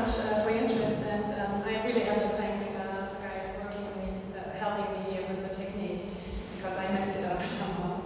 much for your interest, and I really have to thank the guys helping me here with the technique, because I messed it up somehow.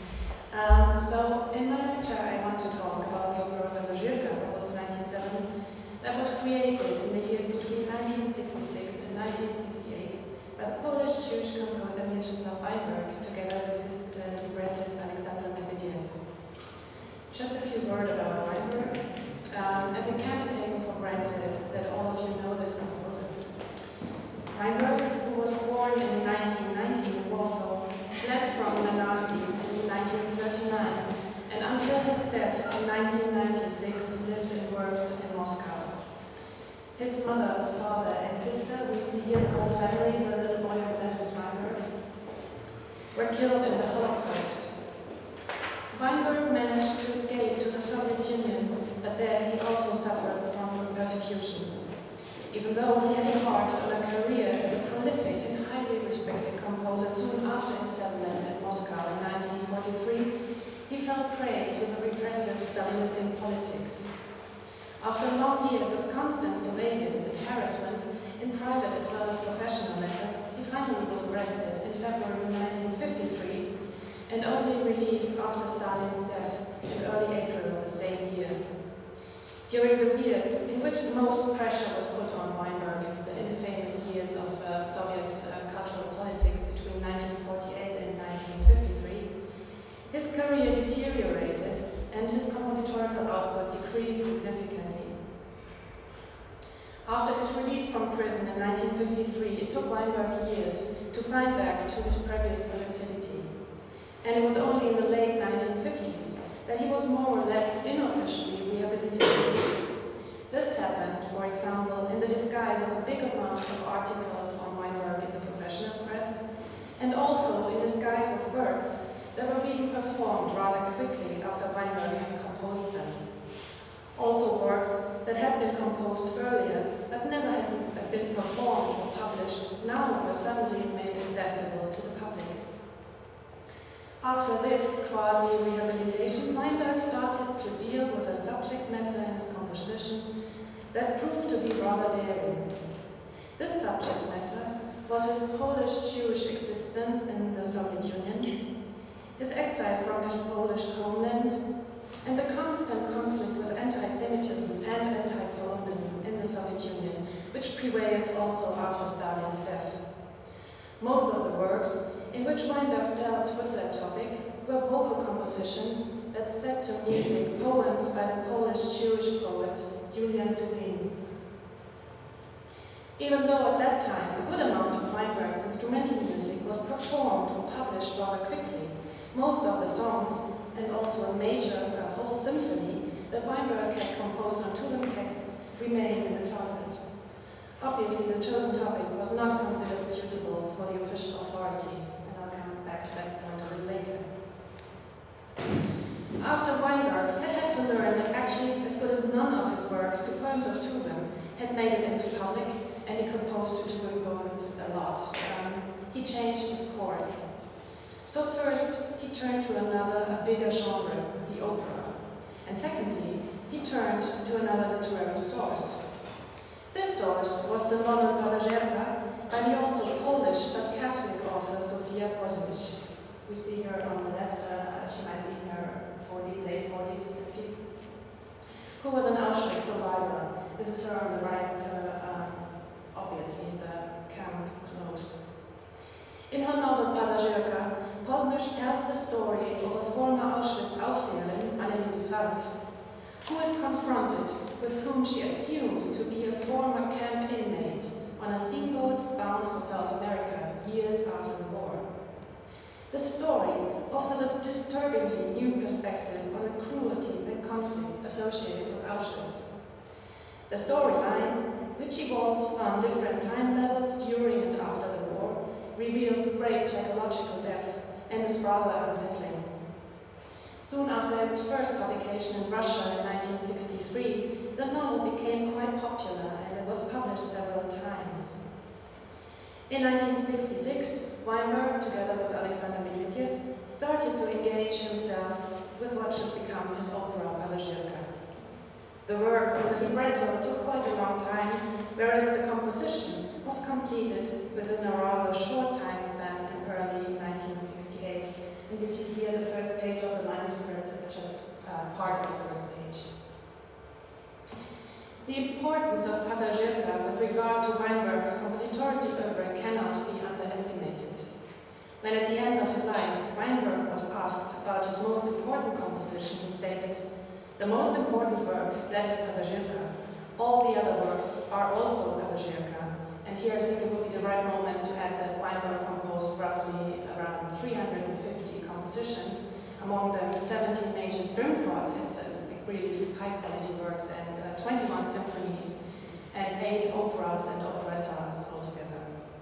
So in my lecture I want to talk about the opera Pasażierka, opus 97, that was created in the years between 1966 and 1968 by the Polish Jewish composer Mieczysław Weinberg, together with his librettist Alexander Medvedev. Just a few words about Weinberg, as it can be taken for granted that all of you know this composer. Weinberg, who was born in 1919 in Warsaw, fled from the Nazis in 1939, and until his death in 1996 lived and worked in Moscow. His mother, father, and sister, we see here the whole family, the little boy who left his Weinberg, were killed in the Holocaust. Weinberg managed to escape to the Soviet Union, but there he also suffered from persecution. Even though he had embarked on a career as a prolific and highly respected composer soon after his settlement in Moscow in 1943, he fell prey to the repressive Stalinist politics. After long years of constant surveillance and harassment, in private as well as professional matters, he finally was arrested in February 1953 and only released after Stalin's death in early April of the same year. During the years in which the most pressure was put on Weinberg, it's the infamous years of Soviet cultural politics between 1948 and 1953, his career deteriorated and his compositorial output decreased significantly. After his release from prison in 1953, it took Weinberg years to find back to his previous productivity. And it was only in the late 1950s that he was more or less unofficially rehabilitated. This happened, for example, in the disguise of a big amount of articles on Weinberg in the professional press, and also in disguise of works that were being performed rather quickly after Weinberg had composed them. Also works that had been composed earlier but never had been performed or published now were suddenly made accessible to the public. After this quasi-rehabilitation, Weinberg started to deal with a subject matter in his composition that proved to be rather daring. This subject matter was his Polish Jewish existence in the Soviet Union, his exile from his Polish homeland, and the constant conflict with anti-Semitism and anti-Polonism in the Soviet Union, which prevailed also after Stalin's death. Most of the works in which Weinberg dealt with that topic were vocal compositions that set to music poems by the Polish Jewish poet Julian Tuwim. Even though at that time a good amount of Weinberg's instrumental music was performed or published rather quickly, most of the songs, and also a whole symphony that Weinberg had composed on Tuwim texts, remained in the closet. Obviously, the chosen topic was not considered suitable for the official authorities, and I'll come back to that point a little later. After Weinberg had to learn that actually as good as none of his works, the poems of Tuwim, had made it into public, and he composed to Tuwim poems a lot, he changed his course. So first, he turned to a bigger genre, the opera, and secondly, he turned to another literary source. This source was the novel Pasażierka by the also Polish but Catholic author Zofia Pozowicz. We see her on the left, she might be in her late 40s, 50s, who was an Auschwitz survivor. This is her on the right with her, obviously, the camp clothes. In her novel Pasażierka, Pozowicz tells the story of a former Auschwitz-Aufseherin, Anneliese Franz, who is confronted with whom she assumes to be a former camp inmate on a steamboat bound for South America years after the war. The story offers a disturbingly new perspective on the cruelties and conflicts associated with Auschwitz. The storyline, which evolves on different time levels during and after the war, reveals great psychological depth and is rather unsettling. Soon after its first publication in Russia in 1963, the novel became quite popular and it was published several times. In 1966, Weinberg, together with Alexander Medvedev, started to engage himself with what should become his opera Pasażierka. The work on the libretto took quite a long long time, whereas the composition was completed within a rather short time span in early 1968. And you see here the first page of the manuscript, it's just part of the first page. The importance of Passagierka with regard to Weinberg's compository oeuvre cannot be underestimated. When at the end of his life, Weinberg was asked about his most important composition, he stated, "The most important work, that is Passagierka. All the other works are also Passagierka." And here I think it would be the right moment to add that Weinberg composed roughly around 350 compositions, among them 17 major string quartets, really high-quality works, and 21 symphonies, and 8 operas and operettas altogether.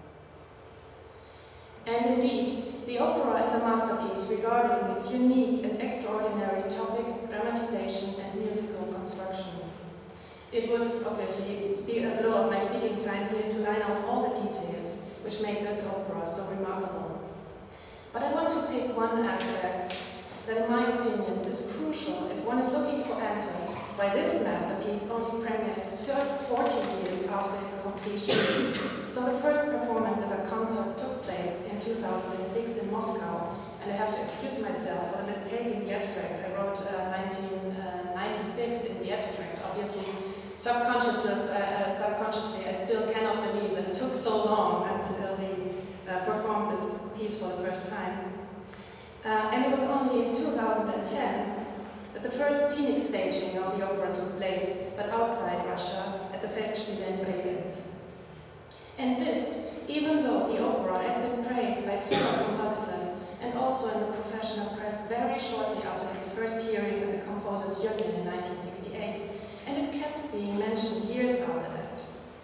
And indeed, the opera is a masterpiece regarding its unique and extraordinary topic, dramatization, and musical construction. It would obviously be a blow of my speaking time here to line out all the details which make this opera so remarkable. But I want to pick one aspect that, in my opinion, is crucial if one is looking for answers why this masterpiece only premiered 40 years after its completion. So the first performance as a concert took place in 2006 in Moscow, and I have to excuse myself for the mistake in the abstract. I wrote 1996 in the abstract. Obviously, subconsciously, I still cannot believe that it took so long until they performed this piece for the first time. And it was only in 2010 that the first scenic staging of the opera took place, but outside Russia, at the Festspiele in Bregenz. And this, even though the opera had been praised by fellow compositors and also in the professional press very shortly after its first hearing at the Composers' Union in 1968, and it kept being mentioned years after that.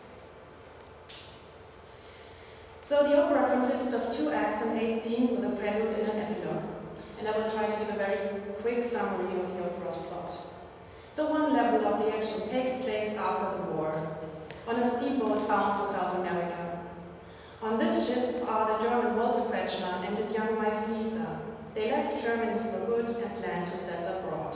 So the opera consists of 2 acts and 8 scenes with a prelude and an epilogue. And I will try to give a very quick summary of the opera's plot. So one level of the action takes place after the war, on a steamboat bound for South America. On this ship are the German Walter Kretschmann and his young wife Lisa. They left Germany for good and planned to settle abroad.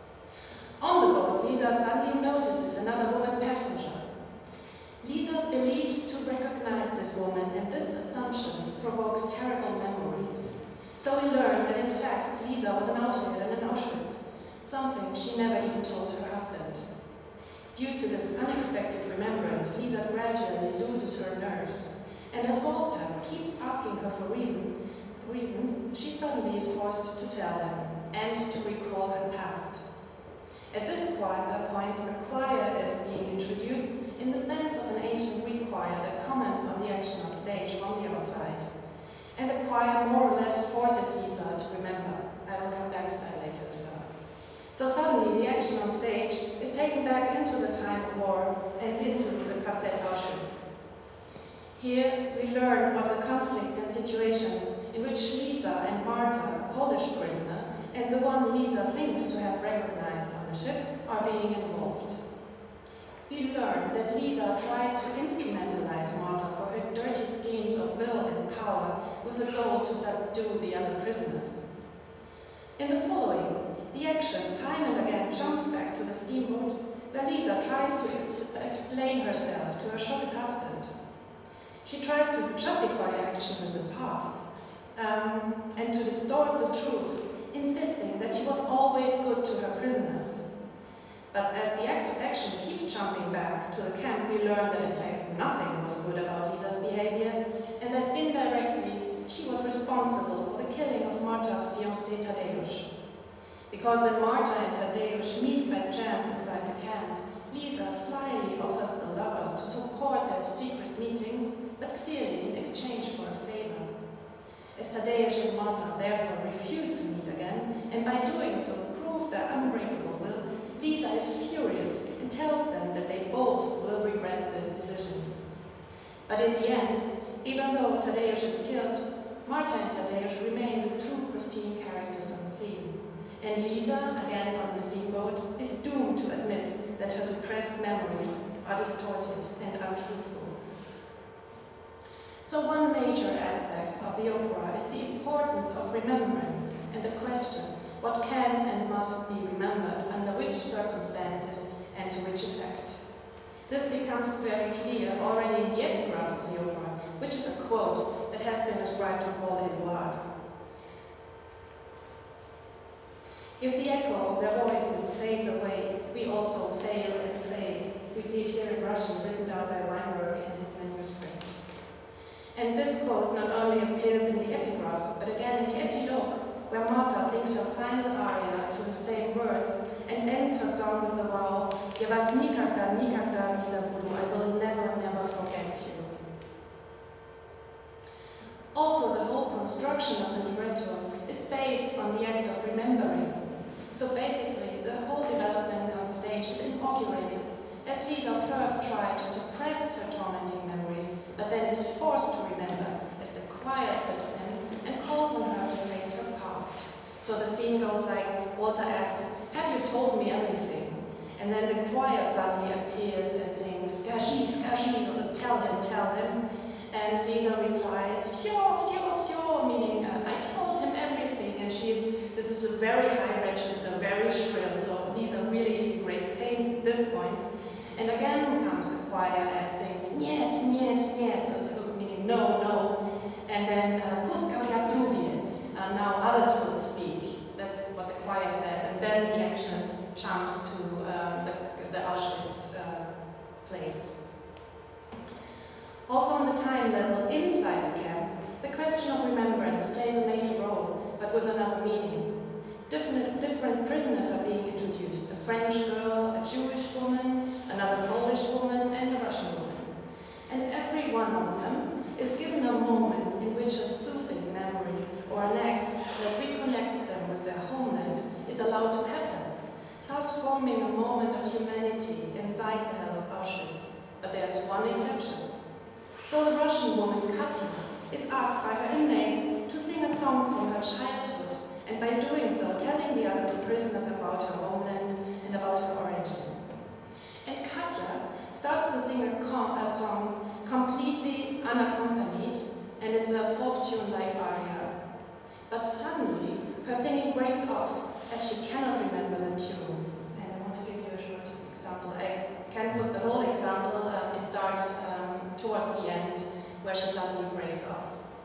On the boat, Lisa suddenly notices another woman passenger. Lisa believes to recognize this woman, and this assumption provokes terrible memories. So we learn that in fact Lisa was an Auschwitz in Auschwitz, something she never even told her husband. Due to this unexpected remembrance, Lisa gradually loses her nerves, and as Walter keeps asking her for reasons, she suddenly is forced to tell them and to recall her past. At this point, a choir is being introduced in the sense of an ancient Greek choir that comments on the action on stage from the outside. And the choir more or less forces Lisa to remember. I will come back to that later as well. So suddenly the action on stage is taken back into the time of war and into the KZ Auschwitz. Here we learn of the conflicts and situations in which Lisa and Marta, a Polish prisoner, and the one Lisa thinks to have recognized on the ship, are being involved. We learn that Lisa tried to instrumentalize Marta for her dirty schemes of will and power with the goal to subdue the other prisoners. In the following, the action time and again jumps back to the steamboat, where Lisa tries to explain herself to her shocked husband. She tries to justify her actions in the past and to distort the truth, insisting that she was always good to her prisoners. But as the action keeps jumping back to the camp, we learn that in fact nothing was good about Lisa's behavior, and that indirectly she was responsible for the killing of Marta's fiancé Tadeusz. Because when Marta and Tadeusz meet by chance inside the camp, Lisa slyly offers the lovers to support their secret meetings, but clearly in exchange for a favor. As Tadeusz and Marta therefore refuse to meet again, and by doing so prove their unbreakable will, Lisa is furious and tells them that they both will regret this decision. But in the end, even though Tadeusz is killed, Marta and Tadeusz remain the 2 pristine characters on scene. And Lisa, again on the steamboat, is doomed to admit that her suppressed memories are distorted and untruthful. So one major aspect of the opera is the importance of remembrance and the question, what can and must be remembered, under which circumstances and to which effect. This becomes very clear already in the epigraph of the opera, which is a quote that has been ascribed to Paul Éluard. If the echo of their voices fades away, we also fail and fade. We see it here in Russian, written down by Weinberg in his manuscript. And this quote not only appears in the epigraph, but again in the epilogue, where Marta sings her final aria to the same words and ends her song with the vow, "Я вас никогда, никогда не забуду, I will never, never forget you." Also, the whole construction of the libretto is based on the act of remembering. So basically, the whole development on stage is inaugurated as Lisa first tried to suppress her tormenting memories, but then is forced to remember as the choir steps in and calls on her to face her past. So the scene goes like, Walter asks, "Have you told me everything?" And then the choir suddenly appears and sings, "Скажи, скажи," or tell him. And Lisa replies, "Всё, всё, всё," meaning, I told him everything. And this is a very high register, very shrill, so Lisa really is in great pain at this point. And again comes the choir and sings, "Нет, нет, нет," so meaning no, no. And then, "Пусть говорят другие," now others will speak. That's what the choir says. And then the action jumps to the Auschwitz place. Also on the time level, inside the camp, the question of remembrance plays a major role, but with another meaning. Different prisoners are being introduced, a French girl, a Jewish woman, another Polish woman, and a Russian woman. And every one of them is given a moment in which a soothing memory or an act that reconnects them with their homeland is allowed to happen, thus forming a moment of humanity inside the hell of Auschwitz. But there's one exception. So the Russian woman, Katya, is asked by her inmates to sing a song from her childhood, and by doing so, telling the other prisoners about her homeland and about her origin. And Katya starts to sing a song completely unaccompanied, and it's a folk tune-like aria. But suddenly, her singing breaks off as she cannot remember the tune. And I want to give you a short example. I can't put the whole example. It starts towards the end, where she suddenly breaks off.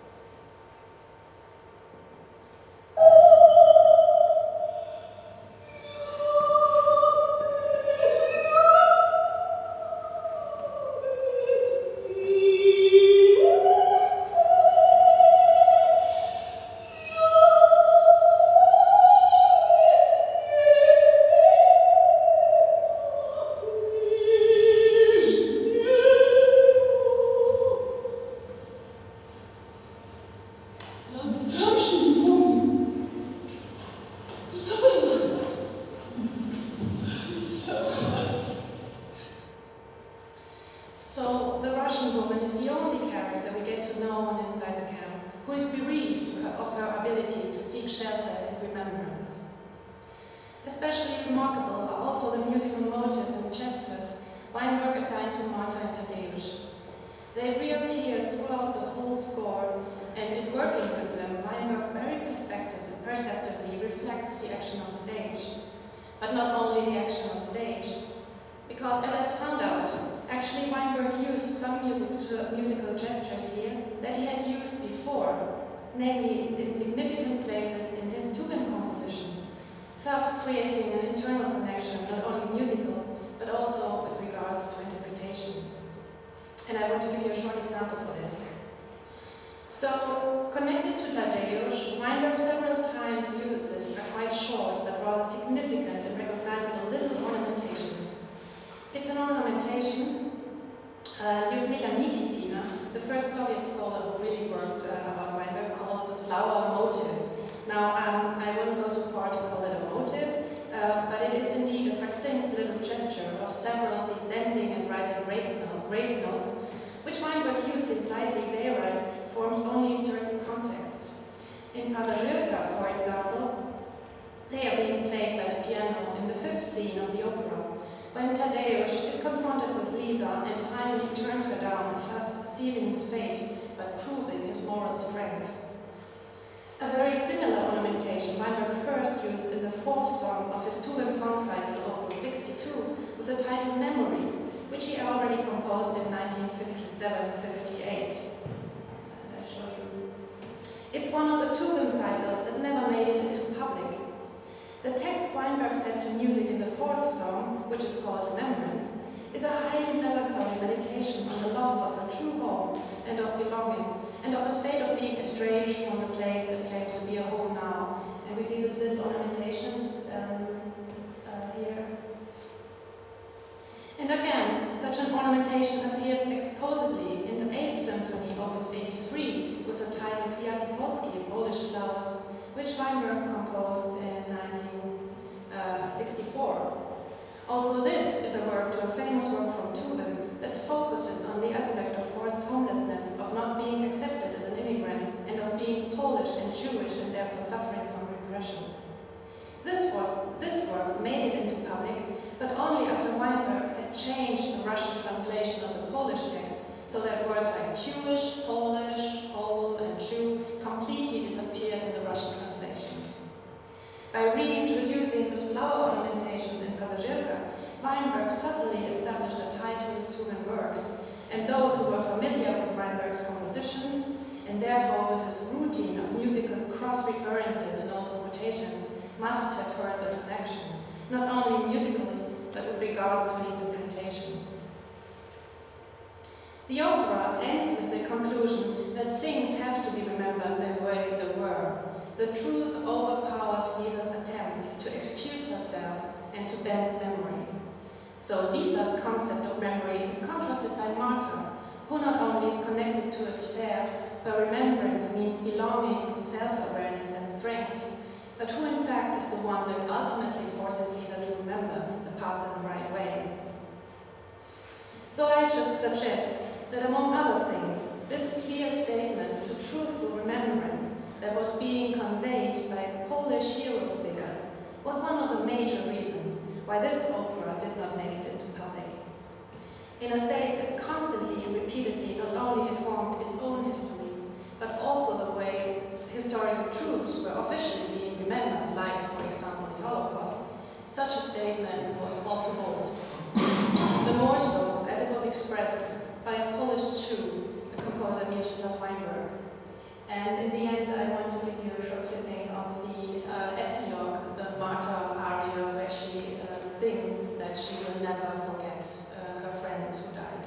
So the Russian woman is the only character we get to know on inside the camp who is bereaved of her ability to seek shelter and remembrance. Especially remarkable are also the musical motive and gestures Weinberg assigned to Marta and Tadeusz. They reappear throughout the whole score, and in working with them, Weinberg very perceptively reflects the action on stage. But not only the action on stage, because as I found out, actually Weinberg used some musical gestures here that he had used before, namely in significant places in his Tugen compositions, thus creating an internal connection, not only musical, but also with regards to interpretation. And I want to give you a short example for this. So, connected to Tadeusz, Weinberg several times uses a quite short but rather significant and recognizable little ornamentation. It's an ornamentation. Lyudmila Nikitina, the first Soviet scholar who really worked about Weinberg, called the flower motive. Now, I wouldn't go so far to call it a motive, but it is indeed a succinct little gesture of several descending and rising grace notes, which Weinberg used in Zeitlich Bayreuth forms only in certain contexts. In Passagerka, for example, they are being played by the piano in the fifth scene of the opera, when Tadeusz is confronted with Lisa and finally turns her down, thus sealing his fate, but proving his moral strength. A very similar ornamentation Weinberg first used in the fourth song of his Tugen song cycle, Opus 62, with the title Memories, which he already 758. And I show you. It's one of the two recitals that never made it into public. The text Weinberg set to music in the fourth song, which is called Remembrance, is a highly melancholy meditation on the loss of a true home and of belonging, and of a state of being estranged from the place that claims to be a home now. And we see these little ornamentations here. And again, such an ornamentation appears expositely in the 8th Symphony, Opus 83, with the title Kwiaty Polskie, Polish Flowers, which Weinberg composed in 1964. Also, this is a work to a famous work from Tuwim that focuses on the aspect of forced homelessness, of not being accepted as an immigrant, and of being Polish and Jewish and therefore suffering from repression. This work made it into public, but only after Weinberg had changed the Russian translation of the Polish text so that words like Jewish, Polish, Pole, and Jew completely disappeared in the Russian translation. By reintroducing these flower ornamentations in Passagierka, Weinberg subtly established a tie to his Tuwim works, and those who were familiar with Weinberg's compositions, and therefore with his routine of musical cross-references and also quotations, must have heard the connection, not only musically, but with regards to the interpretation. The opera ends with the conclusion that things have to be remembered the way they were. The truth overpowers Lisa's attempts to excuse herself and to bend memory. So Lisa's concept of memory is contrasted by Martha, who not only is connected to a sphere where remembrance means belonging, self-awareness and strength, but who in fact is the one that ultimately forces Lisa to remember the past in the right way. So I just suggest that among other things, this clear statement to truthful remembrance that was being conveyed by Polish hero figures was one of the major reasons why this opera did not make it into public. In a state that constantly and repeatedly not only informed its own history, but also the way historical truths were officially being remembered, like, for example, the Holocaust, such a statement was all too bold. The more so as it was expressed by a Polish Jew, the composer Mieczysław Weinberg. And in the end, I want to give you a short clipping of the epilogue, the Martha aria, where she sings that she will never forget her friends who died.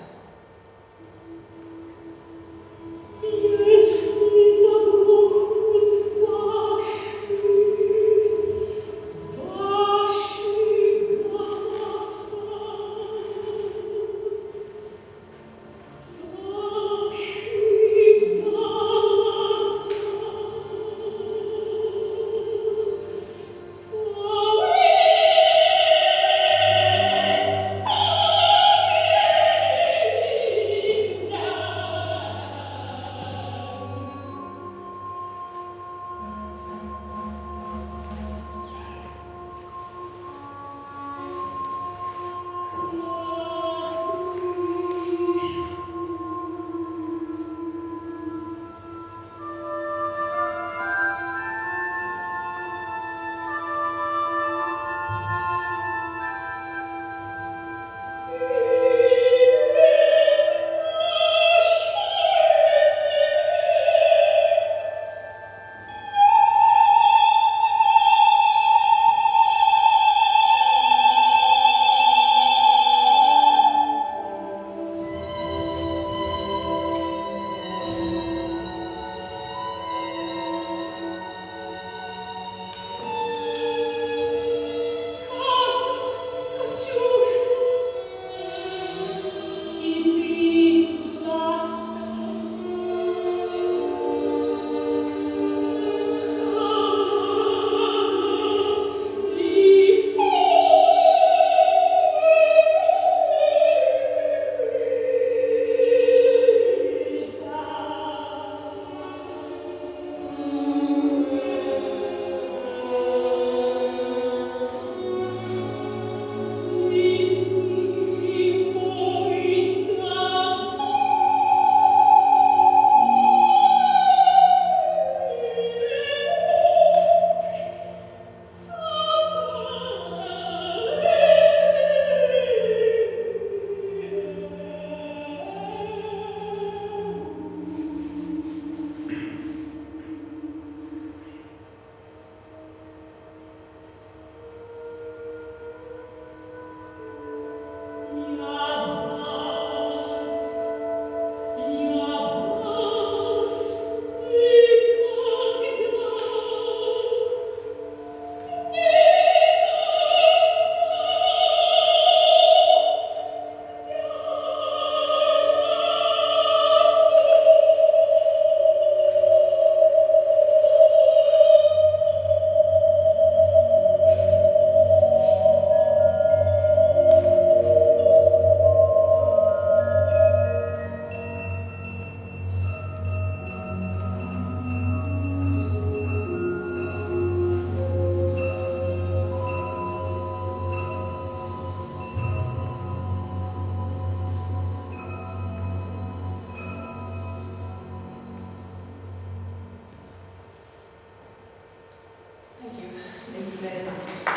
Thank you very much.